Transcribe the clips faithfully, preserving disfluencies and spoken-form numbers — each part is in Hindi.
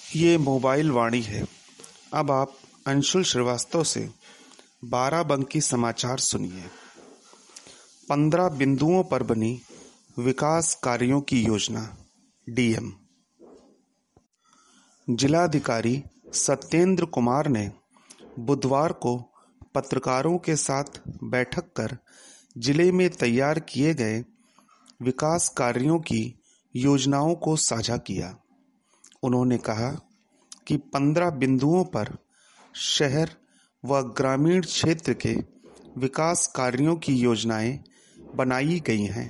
ये मोबाइल वाणी है। अब आप अंशुल श्रीवास्तव से बाराबंकी समाचार सुनिए। पंद्रह बिंदुओं पर बनी विकास कार्यों की योजना। डीएम जिलाधिकारी सत्येंद्र कुमार ने बुधवार को पत्रकारों के साथ बैठक कर जिले में तैयार किए गए विकास कार्यों की योजनाओं को साझा किया। उन्होंने कहा कि पंद्रह बिंदुओं पर शहर व ग्रामीण क्षेत्र के विकास कार्यों की योजनाएं बनाई गई हैं।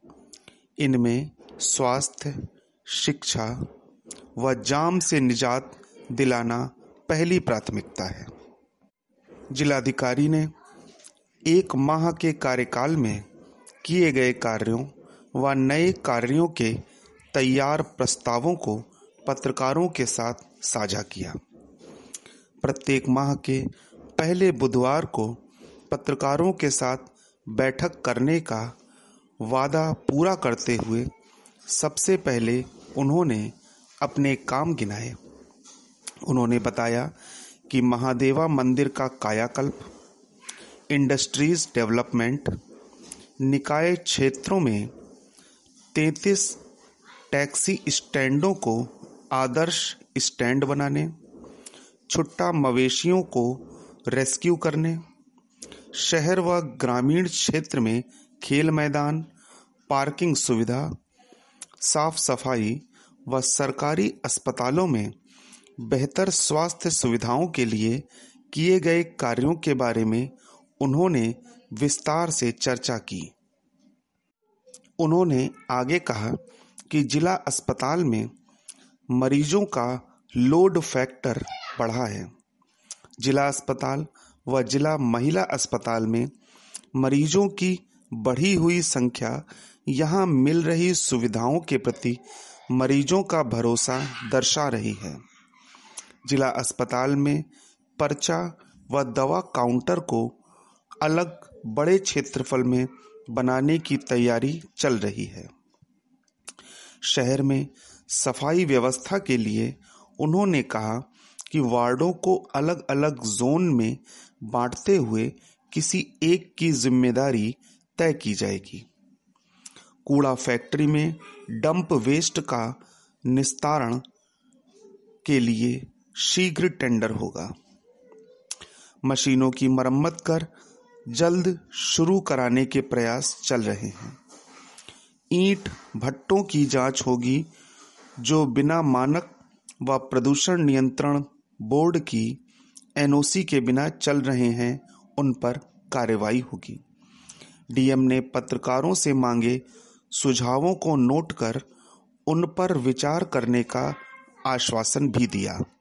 इनमें स्वास्थ्य, शिक्षा व जाम से निजात दिलाना पहली प्राथमिकता है। जिलाधिकारी ने एक माह के कार्यकाल में किए गए कार्यों व नए कार्यों के तैयार प्रस्तावों को पत्रकारों के साथ साझा किया। प्रत्येक माह के पहले बुधवार को पत्रकारों के साथ बैठक करने का वादा पूरा करते हुए सबसे पहले उन्होंने अपने काम गिनाए। उन्होंने बताया कि महादेवा मंदिर का कायाकल्प, इंडस्ट्रीज डेवलपमेंट, निकाय क्षेत्रों में तैंतीस टैक्सी स्टैंडों को आदर्श स्टैंड बनाने, छुट्टा मवेशियों को रेस्क्यू करने, शहर व ग्रामीण क्षेत्र में खेल मैदान, पार्किंग सुविधा, साफ सफाई व सरकारी अस्पतालों में बेहतर स्वास्थ्य सुविधाओं के लिए किए गए कार्यों के बारे में उन्होंने विस्तार से चर्चा की। उन्होंने आगे कहा कि जिला अस्पताल में मरीजों का लोड फैक्टर बढ़ा है। जिला अस्पताल व जिला महिला अस्पताल में मरीजों की बढ़ी हुई संख्या यहां मिल रही सुविधाओं के प्रति मरीजों का भरोसा दर्शा रही है। जिला अस्पताल में पर्चा व दवा काउंटर को अलग बड़े क्षेत्रफल में बनाने की तैयारी चल रही है। शहर में सफाई व्यवस्था के लिए उन्होंने कहा कि वार्डों को अलग अलग जोन में बांटते हुए किसी एक की जिम्मेदारी तय की जाएगी। कूड़ा फैक्ट्री में डंप वेस्ट का निस्तारण के लिए शीघ्र टेंडर होगा। मशीनों की मरम्मत कर जल्द शुरू कराने के प्रयास चल रहे हैं। ईंट भट्टों की जांच होगी जो बिना मानक व प्रदूषण नियंत्रण बोर्ड की एनओसी के बिना चल रहे हैं, उन पर कार्रवाई होगी। डीएम ने पत्रकारों से मांगे सुझावों को नोट कर उन पर विचार करने का आश्वासन भी दिया।